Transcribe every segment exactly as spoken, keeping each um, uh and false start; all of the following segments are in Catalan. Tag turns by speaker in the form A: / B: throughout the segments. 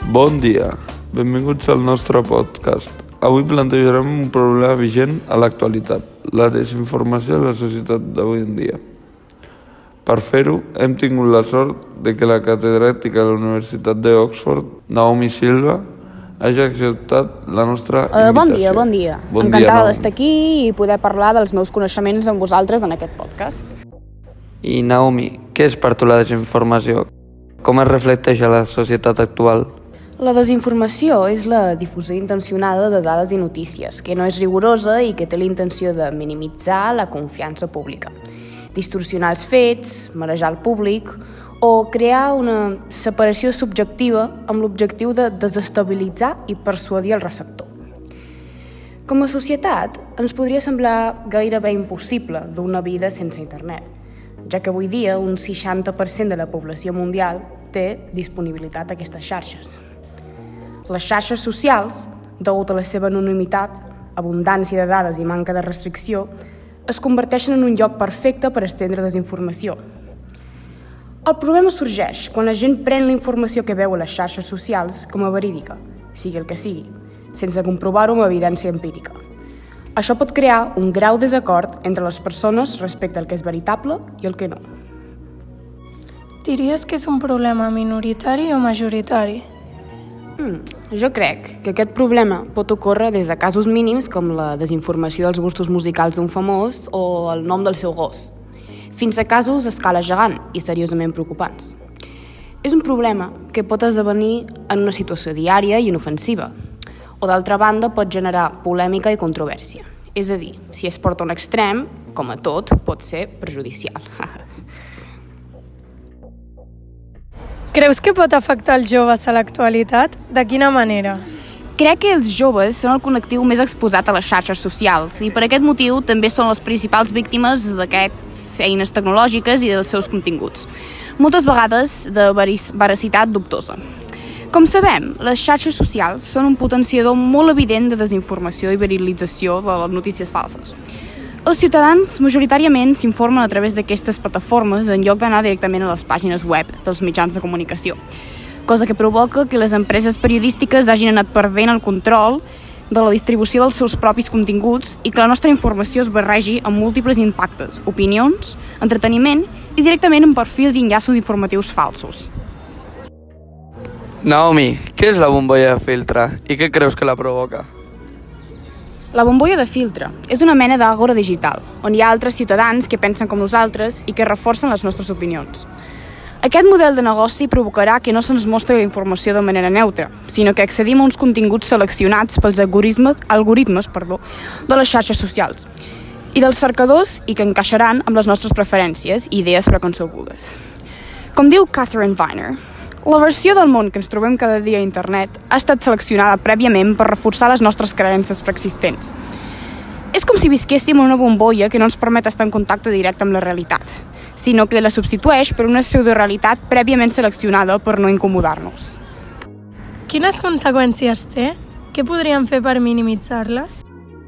A: Bon dia, benvinguts al nostre podcast. Avui plantejarem un problema vigent a l'actualitat, la desinformació de la societat d'avui en dia. Per fer-ho, hem tingut la sort de que la catedràtica de la Universitat d'Oxford, Naomi Silva, hagi acceptat la nostra invitació.
B: Uh, bon dia, bon dia.
A: Bon
B: Encantada
A: dia,
B: d'estar aquí i poder parlar dels meus coneixements amb vosaltres en aquest podcast.
C: I Naomi, què és per tu la desinformació? Com es reflecteix a la societat actual?
B: La desinformació és la difusió intencionada de dades i notícies, que no és rigorosa i que té la intenció de minimitzar la confiança pública, distorsionar els fets, marejar el públic o crear una separació subjectiva amb l'objectiu de desestabilitzar i persuadir el receptor. Com a societat, ens podria semblar gairebé impossible dur una vida sense internet, ja que avui dia un seixanta per cent de la població mundial té disponibilitat a aquestes xarxes. Les xarxes socials, degut a la seva anonimitat, abundància de dades i manca de restricció, es converteixen en un lloc perfecte per estendre desinformació. El problema sorgeix quan la gent pren la informació que veu a les xarxes socials com a verídica, sigui el que sigui, sense comprovar-ho amb evidència empírica. Això pot crear un grau de desacord entre les persones respecte al que és veritable i el que no.
D: Diries que és un problema minoritari o majoritari?
B: Mm, jo crec que aquest problema pot ocórrer des de casos mínims com la desinformació dels gustos musicals d'un famós o el nom del seu gos, fins a casos a escala gegant i seriosament preocupants. És un problema que pot esdevenir en una situació diària i inofensiva, o d'altra banda pot generar polèmica i controvèrsia. És a dir, si es porta a un extrem, com a tot, pot ser perjudicial.
D: Creus que pot afectar els joves a l'actualitat? De quina manera?
B: Crec que els joves són el col·lectiu més exposat a les xarxes socials i per aquest motiu també són les principals víctimes d'aquestes eines tecnològiques i dels seus continguts, moltes vegades de veracitat dubtosa. Com sabem, les xarxes socials són un potenciador molt evident de desinformació i viralització de les notícies falses. Els ciutadans majoritàriament s'informen a través d'aquestes plataformes en lloc d'anar directament a les pàgines web dels mitjans de comunicació, cosa que provoca que les empreses periodístiques hagin anat perdent el control de la distribució dels seus propis continguts i que la nostra informació es barregi amb múltiples impactes, opinions, entreteniment i directament en perfils i enllaços informatius falsos.
C: Naomi, què és la bombolla de filtre i què creus que la provoca?
B: La bombolla de filtre és una mena d'àgora digital, on hi ha altres ciutadans que pensen com nosaltres i que reforcen les nostres opinions. Aquest model de negoci provocarà que no se'ns mostri la informació de manera neutra, sinó que accedim a uns continguts seleccionats pels algoritmes, algoritmes perdó, de les xarxes socials i dels cercadors i que encaixaran amb les nostres preferències i idees preconcebudes. Com diu Catherine Viner, la versió del món que ens trobem cada dia a internet ha estat seleccionada prèviament per reforçar les nostres creences preexistents. És com si visquéssim en una bombolla que no ens permet estar en contacte directe amb la realitat, sinó que la substitueix per una pseudorealitat prèviament seleccionada per no incomodar-nos.
D: Quines conseqüències té? Què podríem fer per minimitzar-les?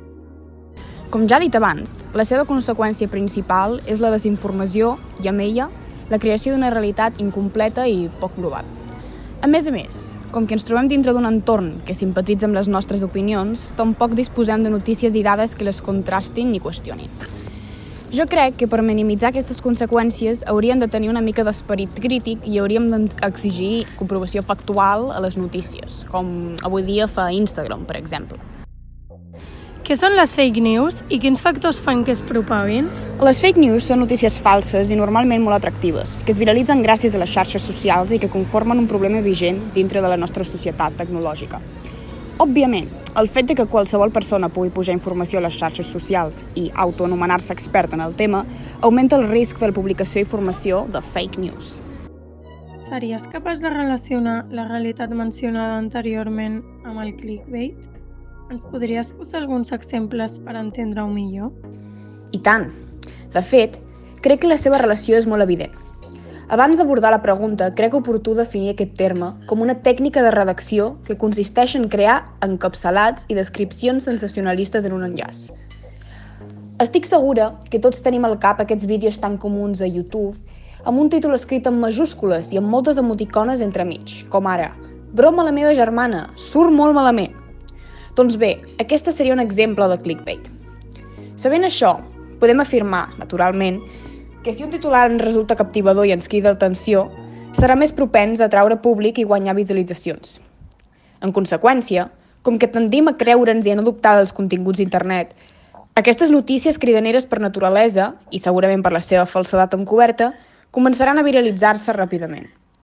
B: Com ja he dit abans, la seva conseqüència principal és la desinformació i, amb ella, la creació d'una realitat incompleta i poc global. A més a més, com que ens trobem dintre d'un entorn que simpatitza amb les nostres opinions, tampoc disposem de notícies i dades que les contrastin ni qüestionin. Jo crec que per minimitzar aquestes conseqüències hauríem de tenir una mica d'esperit crític i hauríem d'exigir comprovació factual a les notícies, com avui dia fa Instagram, per exemple.
D: Què són les fake news i quins factors fan que es propaguin?
B: Les fake news són notícies falses i normalment molt atractives, que es viralitzen gràcies a les xarxes socials i que conformen un problema vigent dintre de la nostra societat tecnològica. Òbviament, el fet de que qualsevol persona pugui pujar informació a les xarxes socials i autoanomenar-se expert en el tema augmenta el risc de la publicació d'informació de fake news.
D: Series capaç de relacionar la realitat mencionada anteriorment amb el clickbait? Ens podries posar alguns exemples per entendre-ho millor?
B: I tant! De fet, crec que la seva relació és molt evident. Abans d'abordar la pregunta, crec oportú definir aquest terme com una tècnica de redacció que consisteix en crear encapçalats i descripcions sensacionalistes en un enllaç. Estic segura que tots tenim al cap aquests vídeos tan comuns a YouTube amb un títol escrit en majúscules i amb moltes emoticones entremig, com ara Broma la meva germana, surt molt malament. Doncs bé, aquesta seria un exemple de clickbait. Sabent això, podem afirmar, naturalment, que si un titular ens resulta captivador i ens crida l'atenció, serà més propens a atraure públic i guanyar visualitzacions. En conseqüència, com que tendim a creure'ns i a no adoptar els continguts d'internet, aquestes notícies cridaneres per naturalesa, i segurament per la seva falsedat encoberta, començaran a viralitzar-se ràpidament.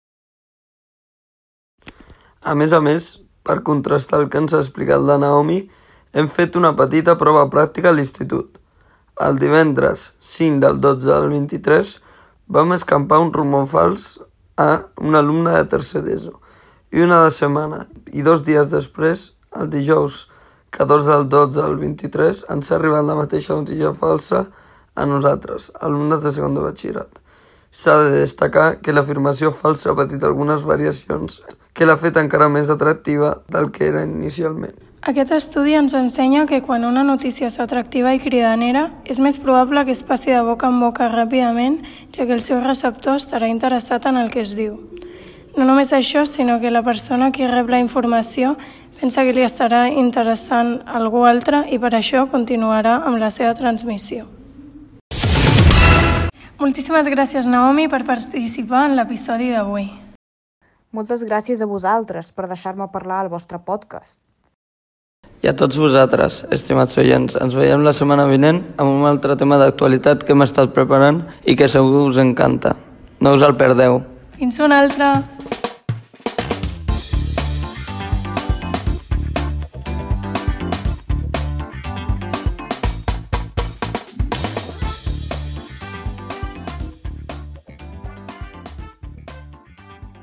A: A més a més, per contrastar el que ens ha explicat la Naomi, hem fet una petita prova pràctica a l'institut. El divendres cinc del dotze del vint-i-tres vam escampar un rumor fals a un alumne de tercer d'ESO i una de setmana i dos dies després, el dijous catorze del dotze del vint-i-tres, ens ha arribat la mateixa notícia falsa a nosaltres, alumnes de segon de batxillerat. S'ha de destacar que l'afirmació falsa ha patit algunes variacions que l'ha fet encara més atractiva del que era inicialment.
D: Aquest estudi ens ensenya que quan una notícia és atractiva i cridanera, és més probable que es passi de boca en boca ràpidament, ja que el seu receptor estarà interessat en el que es diu. No només això, sinó que la persona que rep la informació pensa que li estarà interessant algú altre i per això continuarà amb la seva transmissió. Moltíssimes gràcies, Naomi, per participar en l'episodi d'avui.
B: Moltes gràcies a vosaltres per deixar-me parlar al vostre podcast.
C: I a tots vosaltres, estimats oients, ens veiem la setmana vinent amb un altre tema d'actualitat que hem estat preparant i que segur us encanta. No us el perdeu.
D: Fins una altra!